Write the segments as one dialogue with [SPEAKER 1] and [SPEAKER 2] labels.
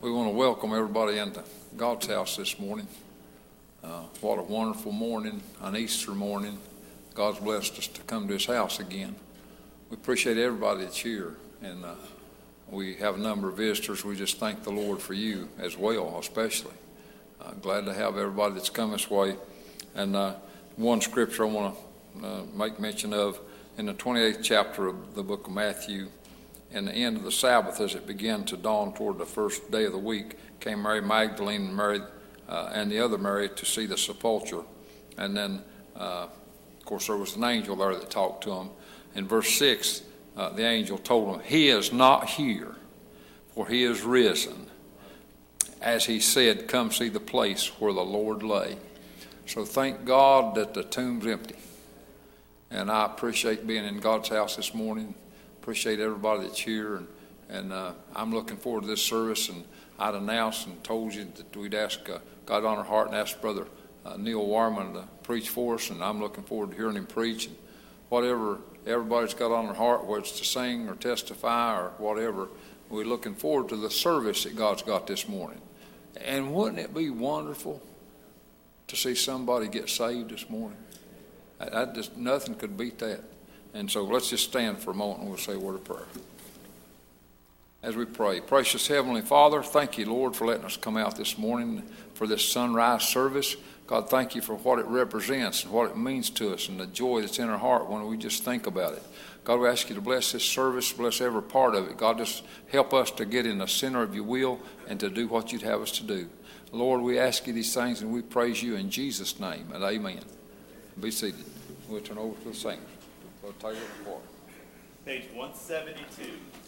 [SPEAKER 1] We want to welcome everybody into God's house this morning. What a wonderful morning, an Easter morning. God's blessed us to come to his house again. We appreciate everybody that's here, and we have a number of visitors. We just thank the Lord for you as well, especially. Glad to have everybody that's come this way. And one scripture I want to make mention of in the 28th chapter of the book of Matthew. In the end of the Sabbath, as it began to dawn toward the first day of the week, came Mary Magdalene and Mary and the other Mary to see the sepulchre. And then, of course, there was an angel there that talked to them. In verse 6, the angel told them, "He is not here, for he is risen. As he said, come see the place where the Lord lay." So thank God that the tomb's empty. And I appreciate being in God's house this morning. Appreciate everybody that's here, and I'm looking forward to this service. And I'd announced and told you that we'd ask God on our heart and ask Brother Neil Warman to preach for us, and I'm looking forward to hearing him preach. And whatever everybody's got on their heart, whether it's to sing or testify or whatever, we're looking forward to the service that God's got this morning. And wouldn't it be wonderful to see somebody get saved this morning? Nothing could beat that. And so let's just stand for a moment and we'll say a word of prayer. As we pray, precious Heavenly Father, thank you, Lord, for letting us come out this morning for this sunrise service. God, thank you for what it represents and what it means to us and the joy that's in our heart when we just think about it. God, we ask you to bless this service, bless every part of it. God, just help us to get in the center of your will and to do what you'd have us to do. Lord, we ask you these things and we praise you in Jesus' name, and amen. Be seated. We'll turn over to the singers. Taylor Clark.
[SPEAKER 2] Page 172.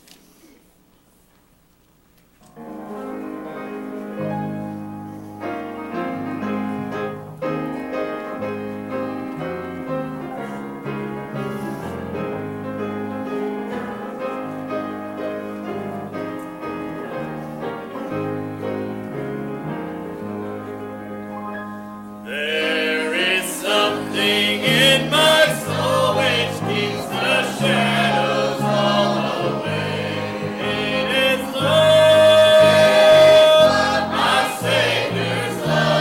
[SPEAKER 2] There is something in my soul which keeps the shadows all away. It is love, my Savior's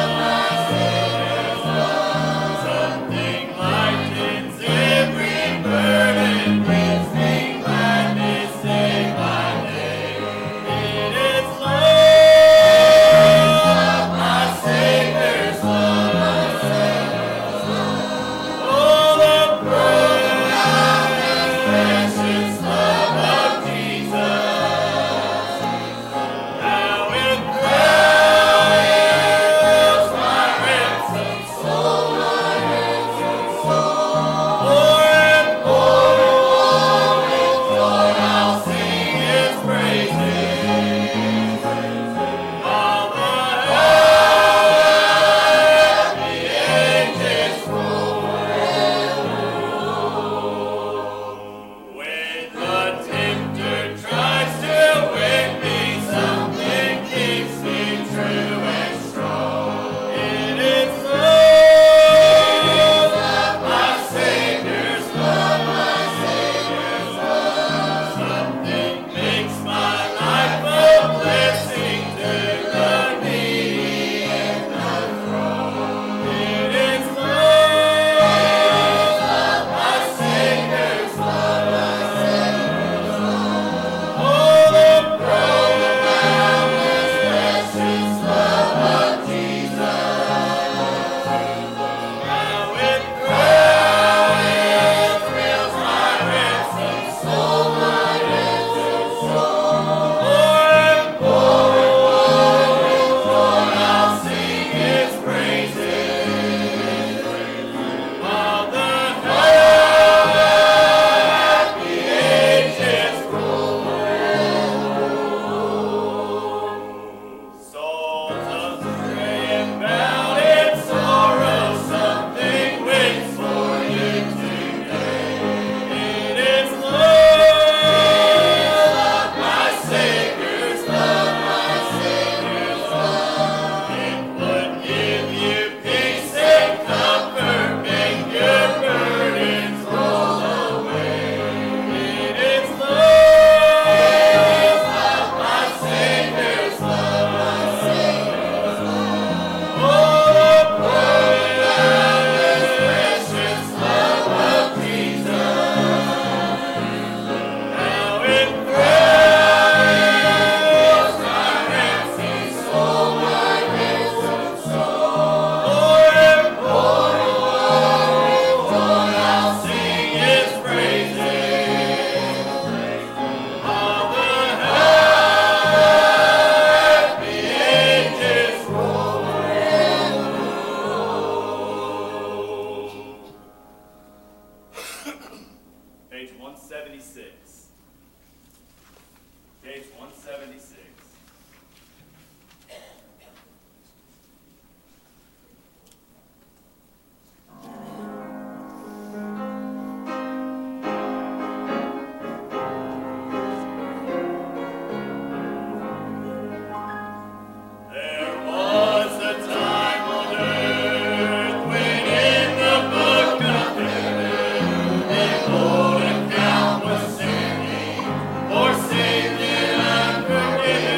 [SPEAKER 2] love. Something lightens every burden, gives me gladness day by day. It is love, my Savior's love. When Page 176. There was a time on earth when in the book of heaven the old account was singing for sin and unforgiven.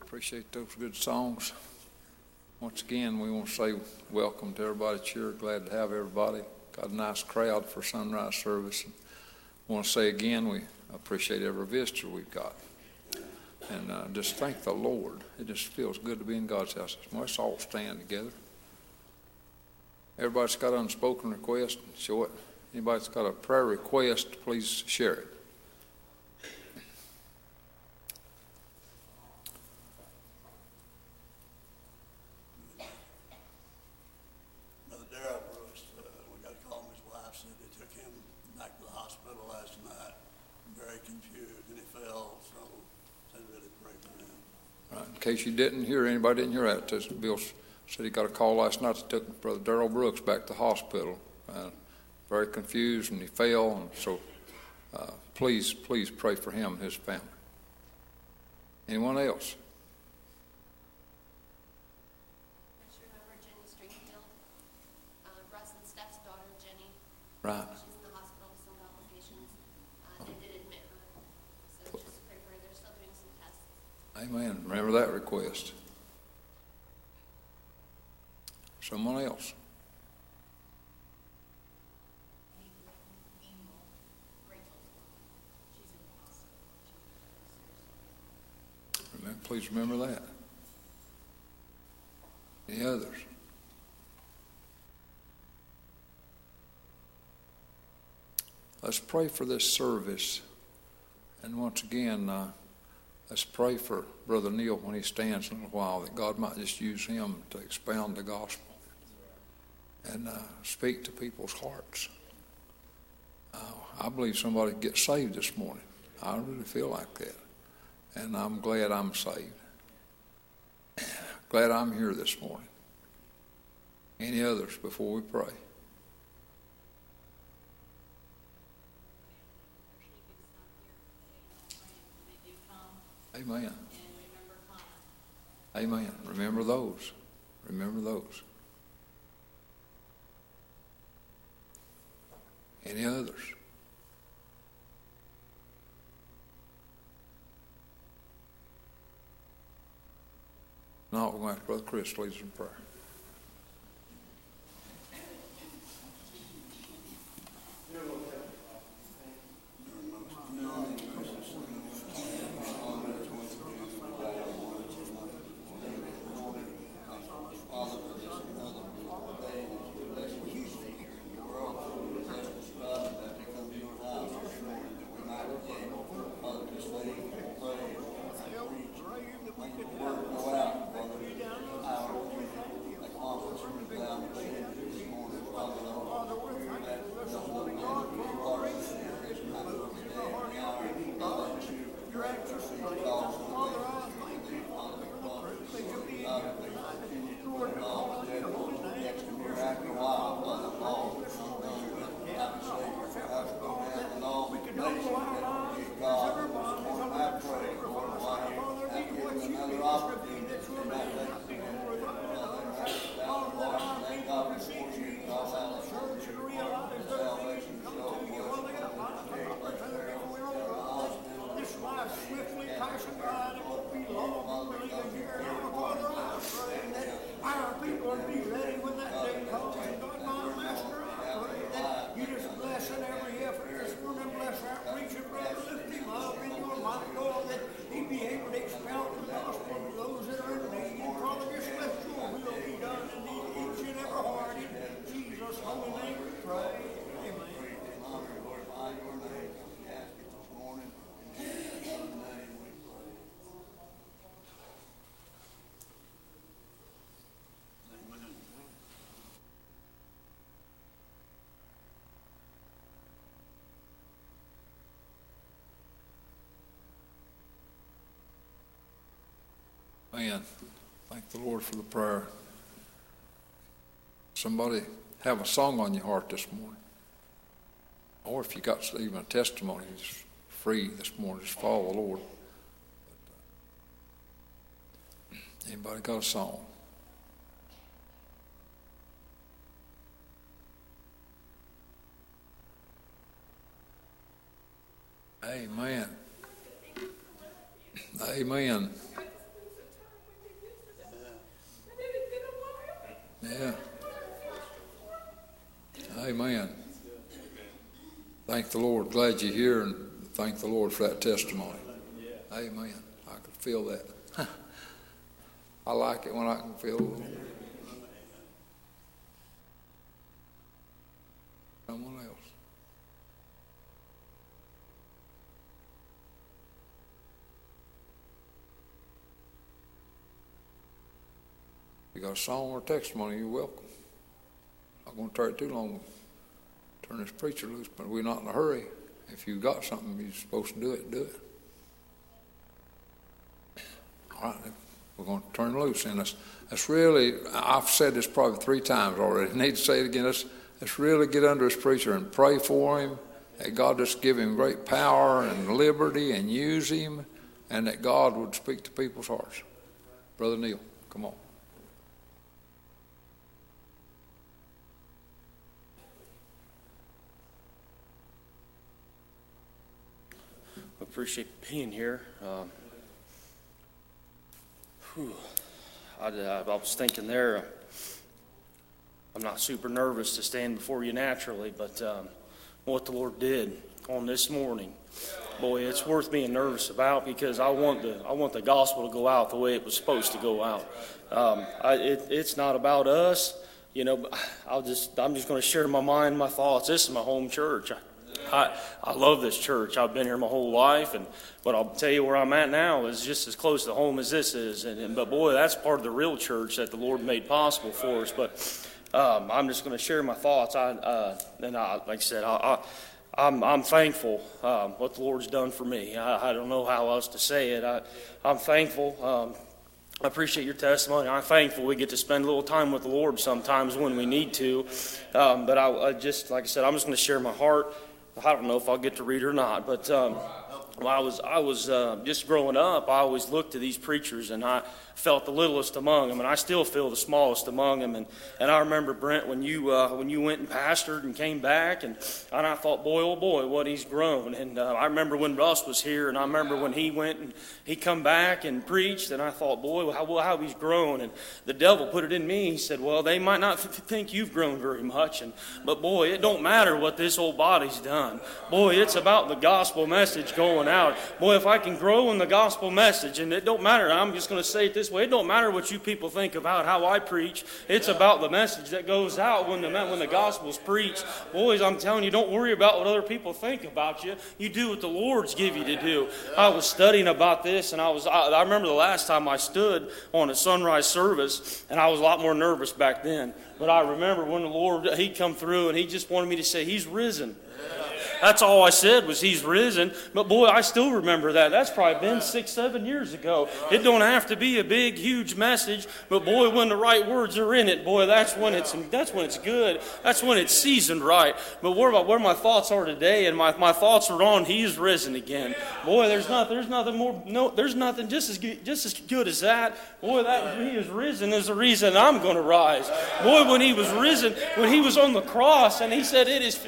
[SPEAKER 1] Appreciate those good songs. Once again, we want to say welcome to everybody at here. Glad to have everybody. Got a nice crowd for sunrise service. And I want to say again, we appreciate every visitor we've got. And just thank the Lord. It just feels good to be in God's house. Let's all stand together. Everybody's got an unspoken request, show it. Anybody's got a prayer request, please share it.
[SPEAKER 3] Brother Darrell Brooks, we got a call from his wife, said they took him back to the hospital last night, very confused, and he fell, so said really pray for him.
[SPEAKER 1] Right. In case you didn't hear, anybody didn't hear that, Bill said he got a call last night that took Brother Darrell Brooks back to the hospital. Very confused, and he fell, and so please pray for him and his family. Anyone else?
[SPEAKER 4] Remember Jenny Stringfield, Russ and Steph's daughter, Jenny.
[SPEAKER 1] Right.
[SPEAKER 4] She's in the hospital with some complications. They did admit her, so just pray for her. They're still doing some tests.
[SPEAKER 1] Amen. Remember that request. Someone else. Please remember that. Any others? Let's pray for this service. And once again, let's pray for Brother Neil when he stands in a while, that God might just use him to expound the gospel and speak to people's hearts. I believe somebody gets saved this morning. I really feel like that. And I'm glad I'm saved. Glad I'm here this morning. Any others before we pray? Amen. Amen. Remember those. Remember those. Any others? No, we're going to ask Brother Chris to lead us in prayer. Man, thank the Lord for the prayer. Somebody have a song on your heart this morning. Or if you got even a testimony, it's free this morning. Just follow the Lord. Anybody got a song? Amen. Amen. Yeah. Amen. Thank the Lord. Glad you're here, and thank the Lord for that testimony. Amen. I can feel that. I like it when I can feel it. Someone else. If you got a song or testimony, you're welcome. I'm not going to turn it too long. Turn this preacher loose, but we're not in a hurry. If you got something you're supposed to do it, do it. All right, we're going to turn loose. And that's really, I've said this probably 3 times already. I need to say it again. Let's really get under this preacher and pray for him, that God just give him great power and liberty and use him, and that God would speak to people's hearts. Brother Neil, come on.
[SPEAKER 5] Appreciate being here. I was thinking there, I'm not super nervous to stand before you naturally, but what the Lord did on this morning, boy, it's worth being nervous about, because I want the gospel to go out the way it was supposed to go out. It's not about us, you know. I'm just going to share my mind, my thoughts. This is my home church. I love this church. I've been here my whole life, but I'll tell you where I'm at now is just as close to home as this is. But boy, that's part of the real church that the Lord made possible for us. But I'm just going to share my thoughts. Like I said, I'm thankful what the Lord's done for me. I don't know how else to say it. I'm thankful. I appreciate your testimony. I'm thankful we get to spend a little time with the Lord sometimes when we need to. But I just, like I said, I'm just going to share my heart. I don't know if I'll get to read or not, but when I was just growing up, I always looked to these preachers, and I felt the littlest among them, and I still feel the smallest among them. And I remember, Brent, when you went and pastored and came back, and I thought, boy, oh boy, what he's grown. And I remember when Russ was here, and I remember when he went and he come back and preached, and I thought, boy, how he's grown. And the devil put it in me. He said, well, they might not think you've grown very much, but boy, it don't matter what this old body's done. Boy, it's about the gospel message going out. Boy, if I can grow in the gospel message, and it don't matter, I'm just going to say it this way, it don't matter what you people think about how I preach. It's about the message that goes out when the gospel's preached. Boys, I'm telling you, don't worry about what other people think about you. You do what the Lord's give you to do. I was studying about this, and I remember the last time I stood on a sunrise service, and I was a lot more nervous back then. But I remember when the Lord, He come through, and He just wanted me to say, He's risen. That's all I said was He's risen. But boy, I still remember that. That's probably been 6-7 years ago. It don't have to be a big, huge message. But boy, when the right words are in it, boy, that's when it's good. That's when it's seasoned right. But where my thoughts are today, and my thoughts are on He's risen again. Boy, there's nothing just as good as that. Boy, that He is risen is the reason I'm going to rise. Boy, when He was risen, when He was on the cross, and He said, it is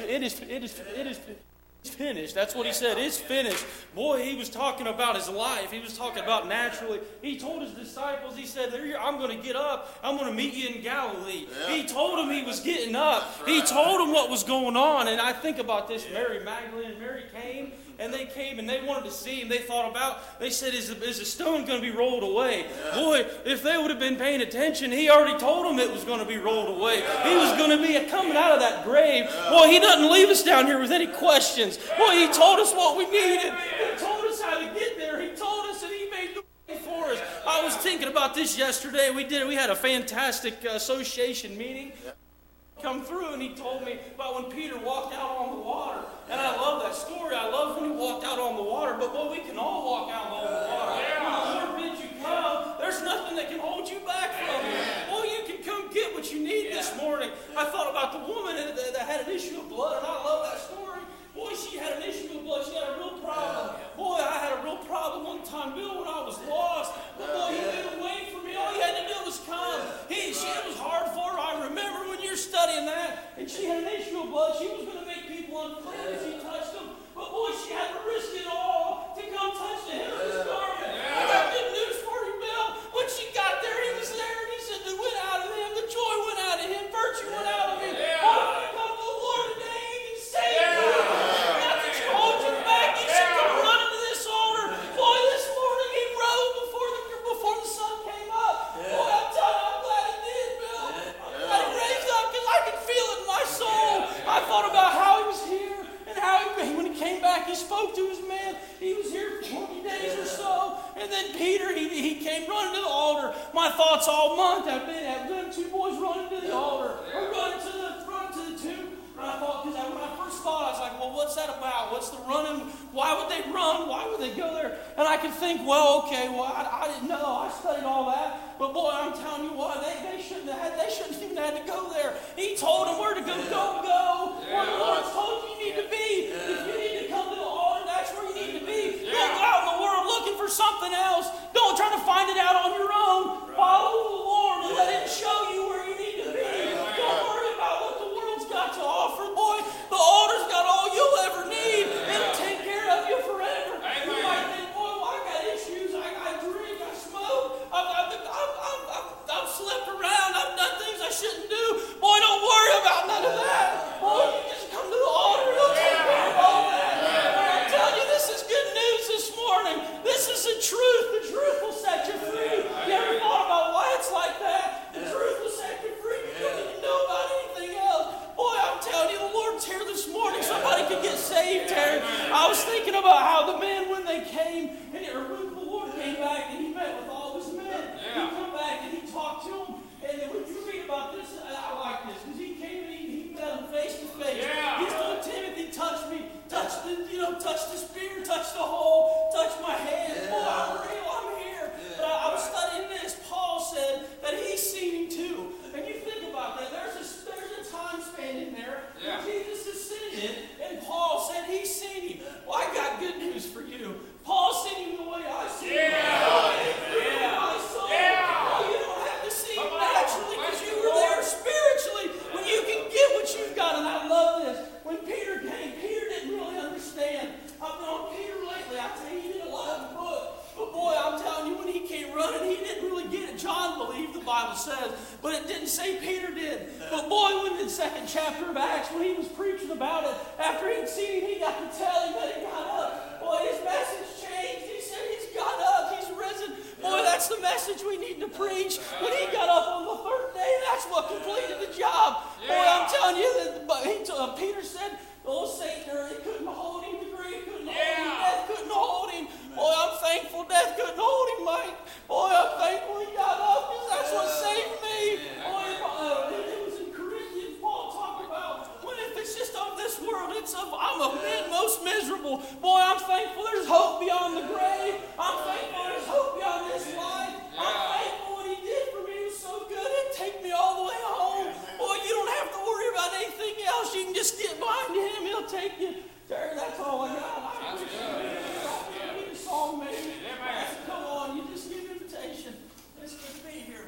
[SPEAKER 5] finished. That's what He said. It's finished. Boy, He was talking about His life. He was talking about naturally. He told His disciples, He said, I'm going to get up. I'm going to meet you in Galilee. Yeah. He told them He was getting up. Right. He told them what was going on. And I think about this. Mary Magdalene and Mary came. And they came and they wanted to see Him. They said, is the stone going to be rolled away? Yeah. Boy, if they would have been paying attention, He already told them it was going to be rolled away. Yeah. He was going to be coming out of that grave. Yeah. Boy, He doesn't leave us down here with any questions. Boy, He told us what we needed. He told us how to get there. He told us, and He made the way for us. I was thinking about this yesterday. We had a fantastic association meeting. Yeah. Come through, and he told me about when Peter walked out on the water. And I love that story. I love when he walked out on the water. But boy, we can all walk out on the water. When the Lord bids you come, there's nothing that can hold you back from Him. Boy, you can come get what you need this morning. I thought about the woman that had an issue of blood, and I love that story. Boy, she had an issue of blood. She had a real problem. Boy, I had a real problem one time, Bill, when I was lost. But boy, He made a way for me. All you had to do was come. It was hard for her. I remember when you're studying that, and she had an issue of blood. She was going to make people unclean as He touched them. But boy, she had to risk it all to come touch the hem of His garment. I got good news for you, Bill. When she got there, He was there, and He said, "It went out of Him. The joy went out back, he spoke to his men. He was here for 20 days or so. And then Peter, he came running to the altar. My thoughts all month have been them two boys running to the altar, or running to the tomb. And I thought, because when I first thought, I was like, well, what's that about? What's the running? Why would they run? Why would they go there? And I could think, well, okay, well, I didn't know. I studied all that. But boy, I'm telling you what, they shouldn't even have to go there. He told them where to go. Don't go where the Lord's told you need to be. If you need to come to the altar, that's where you need to be. Don't go out in the world looking for something else. Don't try to find it out on your own. Follow the Lord and let Him show you where you need to be. Don't worry about what the world's got to offer, boy. The altar's got all you'll ever need. It'll take care of you forever. You might think, boy, well, I got issues. I drink. I smoke. I've slept around. I've done things I shouldn't do. Boy, don't worry about none of that. Boy, you just come to the altar. He'll take care of all that. And I tell you, this is good news this morning. This is the truth. The truth will set you free. You ever thought about why it's like that? The truth will set you free. You don't need to know about anything else. Boy, I'm telling you, the Lord's here this morning. Somebody could get saved, Terry. I was thinking about how the men, when they came, or when the Lord came back and He met with all His men, He come back and He talked to them. And then when you read about this, I like this, because He came and He met them face to face. He told Timothy, touch me, touch the spear, touch the hole, touch my hands. Boy, I'm real, I'm here. But I was studying this. Paul said that he's seen Him too. And you think about that. There's a time span in there where Jesus is sitting in, and Paul said he's seen Him. Well, I got good news for you. Paul's seen Him the way I see Him. My soul. Oh, you don't have to see Him naturally because you were there spiritually when you can get what you've got. And I love this. When Peter came, Peter didn't really understand. I've been on Peter lately. I tell you, he did a lot in the book. But boy, I'm telling you, when he came running, he didn't really get it. John believed, the Bible says, but it didn't say Peter did. But boy, when in the second chapter of Acts, when he was preaching about it, after he'd seen Him, he got to tell him that he got up. Boy, his message changed. He said He's got up. He's risen. Boy, that's the message we need to preach. When He got up on the third day, that's what completed the job. Boy, I'm telling you, Peter said, oh, Satan, he couldn't hold him. The grave couldn't hold him. Death couldn't hold him. Boy, I'm thankful death couldn't hold him, mate. Boy, I'm thankful he got up because that's what saved me. Boy, it was in Corinthians, Paul talked about, when if it's just of this world, I'm most miserable. Boy, I'm thankful there's hope beyond the grave. I'm thankful there's hope beyond this life. I'm thankful what He did for me was so good. It'd take me all the way home. Boy, you don't have to worry about anything else. You can just get behind Him. He'll take you. Terry, that's all I got. I appreciate it. I need a song, maybe. Come on, you just give an invitation. It's good to be here.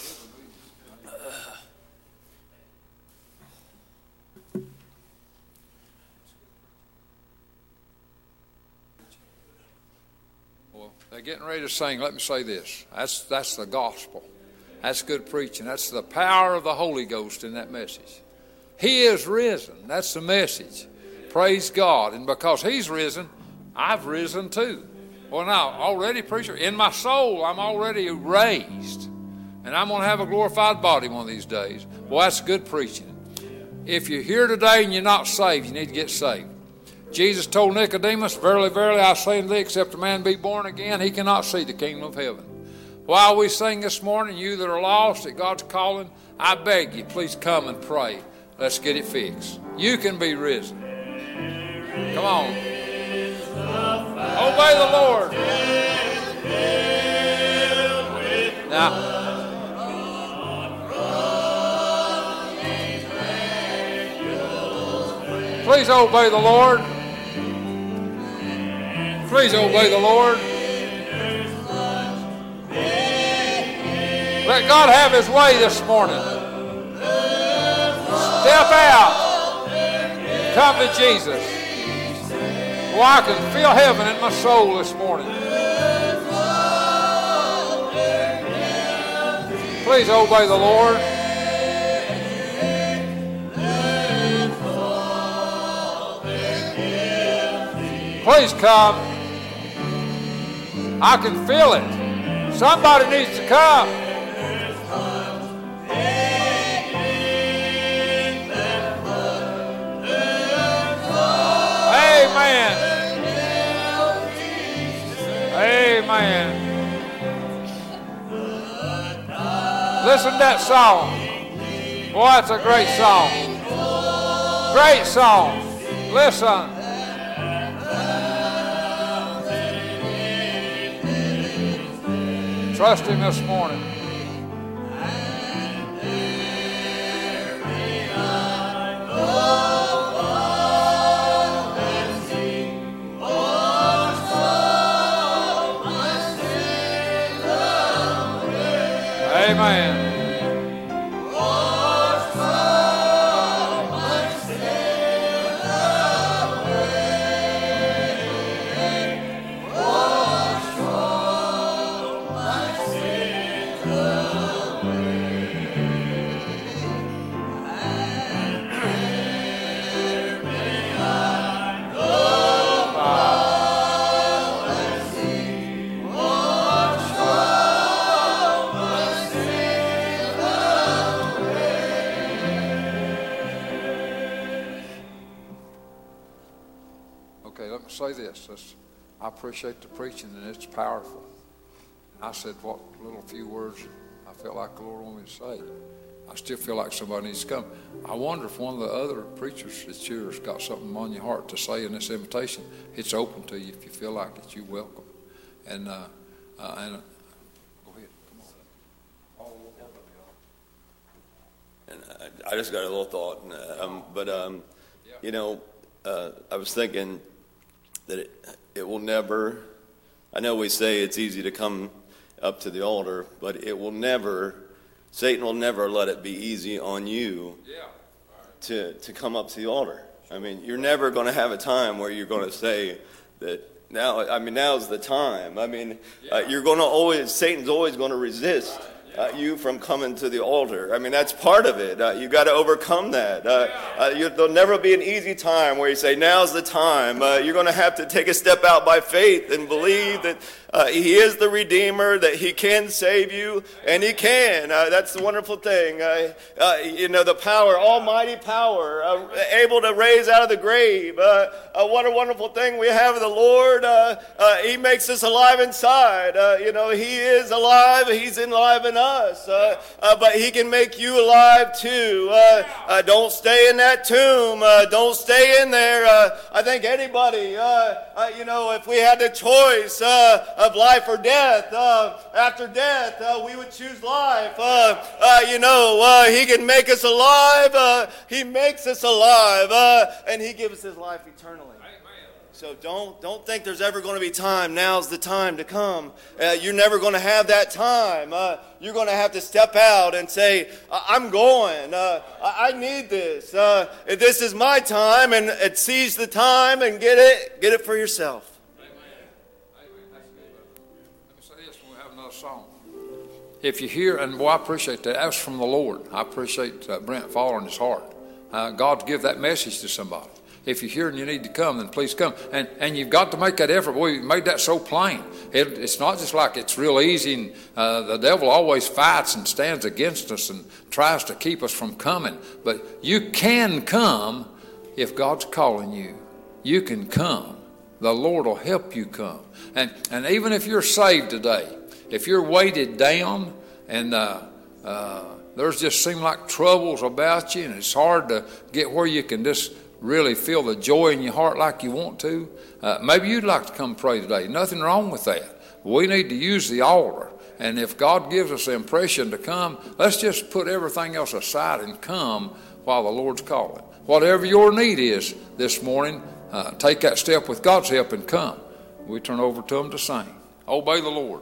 [SPEAKER 1] Well, they're getting ready to sing. Let me say this. That's the gospel. That's good preaching. That's the power of the Holy Ghost in that message. He is risen. That's the message. Praise God. And because He's risen, I've risen too. Well, now, already, preacher, in my soul, I'm already raised. And I'm going to have a glorified body one of these days. Well, that's good preaching. If you're here today and you're not saved, you need to get saved. Jesus told Nicodemus, verily, verily, I say unto thee, except a man be born again, he cannot see the kingdom of heaven. While we sing this morning, you that are lost, that God's calling, I beg you, please come and pray. Let's get it fixed. You can be risen. Come on. Obey the Lord. Now, please obey the Lord. Please obey the Lord. Let God have His way this morning. Step out. Come to Jesus. Well, I can feel heaven in my soul this morning. Please obey the Lord. Please come. I can feel it. Somebody needs to come. Amen. Amen. Listen to that song. Boy, that's a great song. Great song. Listen. Trust Him this morning. Amen. Okay, let me say this. I appreciate the preaching, and it's powerful. I said what little few words I felt like the Lord wanted me to say. I still feel like somebody needs to come. I wonder if one of the other preachers that's here has got something on your heart to say in this invitation. It's open to you if you feel like it. You're welcome. And go ahead. Come on.
[SPEAKER 6] And I just got a little thought, I was thinking that it will never, I know we say it's easy to come up to the altar, but it will never, Satan will never let it be easy on you to come up to the altar. I mean, you're never going to have a time where you're going to say that now's the time. You're going to always, Satan's always going to resist you from coming to the altar. I mean, that's part of it. You got to overcome that. There'll never be an easy time where you say, now's the time. You're going to have to take a step out by faith and believe that He is the Redeemer, that He can save you, and He can. That's the wonderful thing. The power, almighty power, able to raise out of the grave. What a wonderful thing we have in the Lord. He makes us alive inside. He is alive. He's alive in us. But He can make you alive too. Don't stay in that tomb. Don't stay in there. I think anybody, if we had the choice of life or death, after death, we would choose life. He can make us alive. He makes us alive. And He gives us His life eternally. So don't think there's ever going to be time. Now's the time to come. You're never going to have that time. You're going to have to step out and say, I'm going. I need this. This is my time, and seize the time and get it for yourself.
[SPEAKER 1] Song. If you hear, and I appreciate that. That's from the Lord. I appreciate Brent following his heart. God give that message to somebody. If you hear and you need to come, then please come. And you've got to make that effort. We made that so plain. It's not just like it's real easy. And, the devil always fights and stands against us and tries to keep us from coming. But you can come if God's calling you. You can come. The Lord will help you come. And even if you're saved today, if you're weighted down and there's just seem like troubles about you and it's hard to get where you can just really feel the joy in your heart like you want to, maybe you'd like to come pray today. Nothing wrong with that. We need to use the altar. And if God gives us the impression to come, let's just put everything else aside and come while the Lord's calling. Whatever your need is this morning, take that step with God's help and come. We turn over to them to sing. Obey the Lord.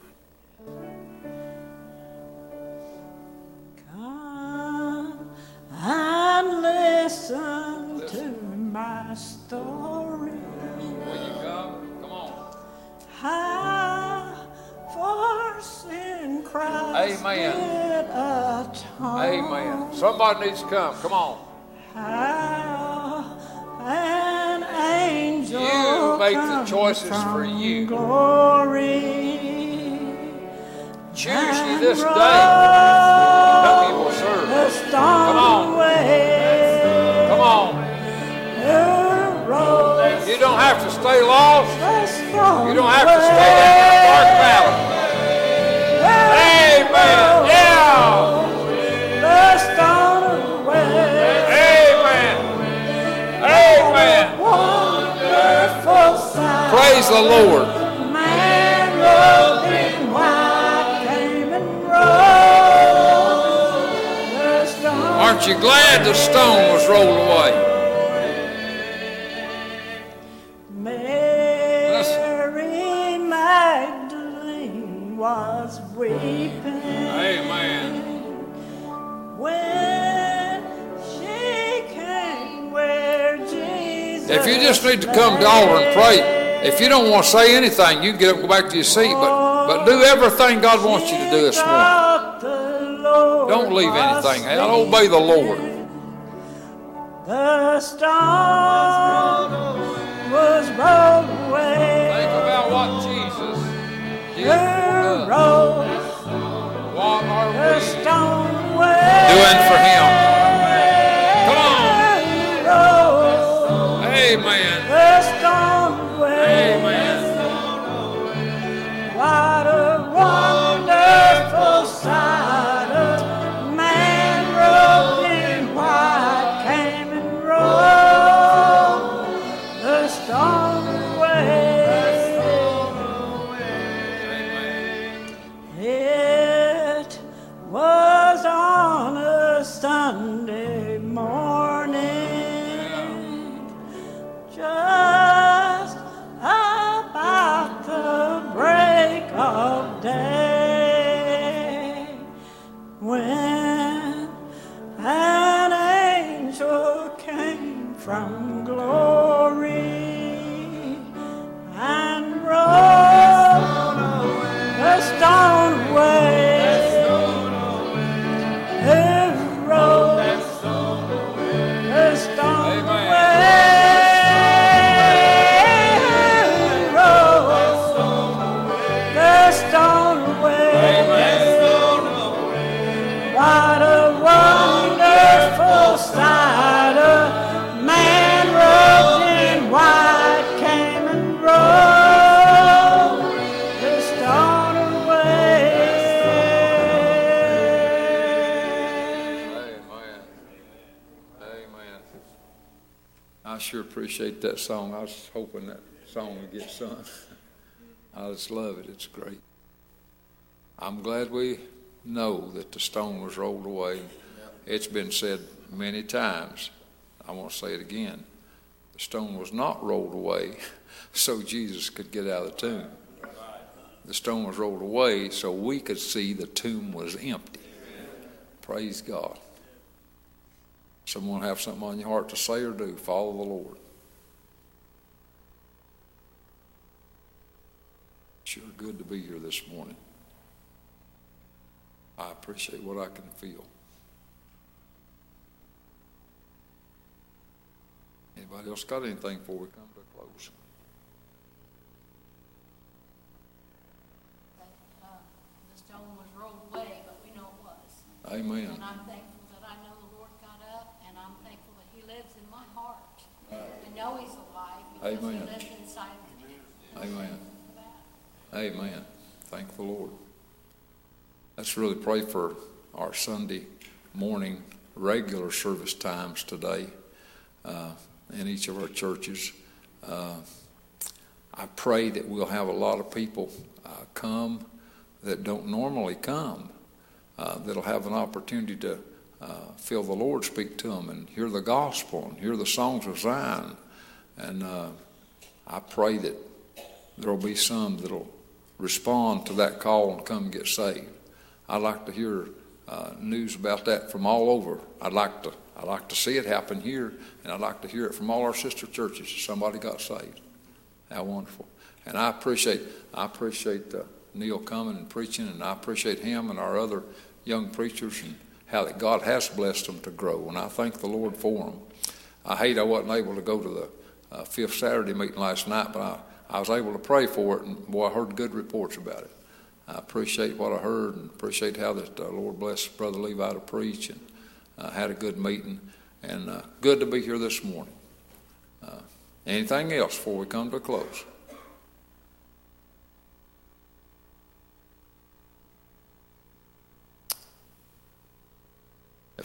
[SPEAKER 7] And listen to my story.
[SPEAKER 1] Will you come? Come on.
[SPEAKER 7] How for sin Christ
[SPEAKER 1] Amen.
[SPEAKER 7] did atone.
[SPEAKER 1] Amen. Somebody needs to come. Come on.
[SPEAKER 7] How an angel
[SPEAKER 1] You make the
[SPEAKER 7] comes
[SPEAKER 1] choices for
[SPEAKER 7] from
[SPEAKER 1] you.
[SPEAKER 7] Glory.
[SPEAKER 1] Choose ye this day whom you will serve. Come on. Come on. You don't have to stay lost. You don't have to stay in the dark
[SPEAKER 7] rolled the stone away.
[SPEAKER 1] Amen. Amen.
[SPEAKER 7] Wonderful sight.
[SPEAKER 1] Praise the Lord.
[SPEAKER 7] Man robed in white came and rolled the stone.
[SPEAKER 1] Aren't you glad the stone was rolled away?
[SPEAKER 7] Mary Magdalene was weeping
[SPEAKER 1] Amen.
[SPEAKER 7] when she came where Jesus.
[SPEAKER 1] If you just need to come to the altar and pray, if you don't want to say anything, you can get up and go back to your seat. But do everything God wants you to do this morning. Don't leave anything out. Obey the Lord.
[SPEAKER 7] The stone was rolled away.
[SPEAKER 1] Think about what Jesus did
[SPEAKER 7] The
[SPEAKER 1] for us.
[SPEAKER 7] roll
[SPEAKER 1] What are
[SPEAKER 7] the
[SPEAKER 1] we
[SPEAKER 7] stone away.
[SPEAKER 1] doing for Him? Come
[SPEAKER 7] Roll
[SPEAKER 1] on. Amen.
[SPEAKER 7] the stone away.
[SPEAKER 1] Amen.
[SPEAKER 7] What a wonderful sight! A man robed in white came and rolled the stone away. It was on a Sunday morning, just about the break of day, when an angel came from glory and rolled the stone away. Rolled the stone away. The stone away. What a wonderful sight! A man robed in white came and rolled the stone away.
[SPEAKER 1] Amen. Amen. I sure appreciate that song. I was hoping that song would get sung. I just love it. It's great. I'm glad we know that the stone was rolled away. It's been said many times. I want to say it again. The stone was not rolled away so Jesus could get out of the tomb. The stone was rolled away so we could see the tomb was empty. Praise God. Someone have something on your heart to say or do? Follow the Lord. Sure good to be here this morning. I appreciate what I can feel. Anybody else got anything before we come to a close?
[SPEAKER 8] The stone was rolled away, but we know it was.
[SPEAKER 1] Amen.
[SPEAKER 8] And I'm thankful that I know the Lord got up, and I'm thankful that He lives in my heart. I know He's alive because
[SPEAKER 1] Amen.
[SPEAKER 8] He lives inside of me.
[SPEAKER 1] Amen. Amen. Thank the Lord. Let's really pray for our Sunday morning regular service times today in each of our churches. I pray that we'll have a lot of people come that don't normally come, that'll have an opportunity to feel the Lord speak to them and hear the gospel and hear the songs of Zion. And I pray that there'll be some that'll respond to that call and come get saved. I'd like to hear news about that from all over. I'd like to see it happen here, and I'd like to hear it from all our sister churches. Somebody got saved. How wonderful! And I appreciate Neil coming and preaching, and I appreciate him and our other young preachers and how that God has blessed them to grow. And I thank the Lord for them. I hate I wasn't able to go to the fifth Saturday meeting last night, but I was able to pray for it, and boy, I heard good reports about it. I appreciate what I heard and appreciate how that Lord blessed Brother Levi to preach, and had a good meeting, and good to be here this morning. Anything else before we come to a close?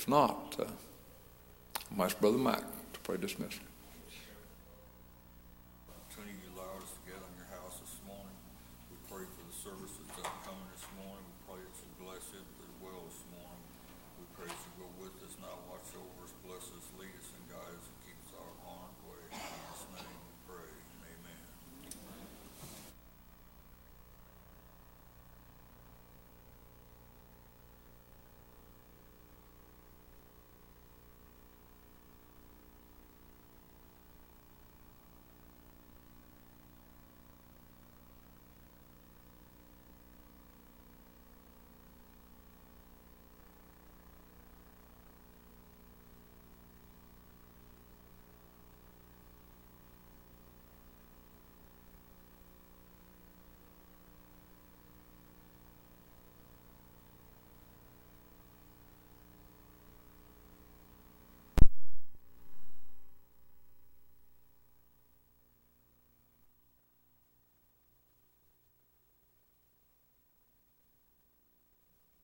[SPEAKER 1] not, I'm going to ask Brother Mac to pray dismissal.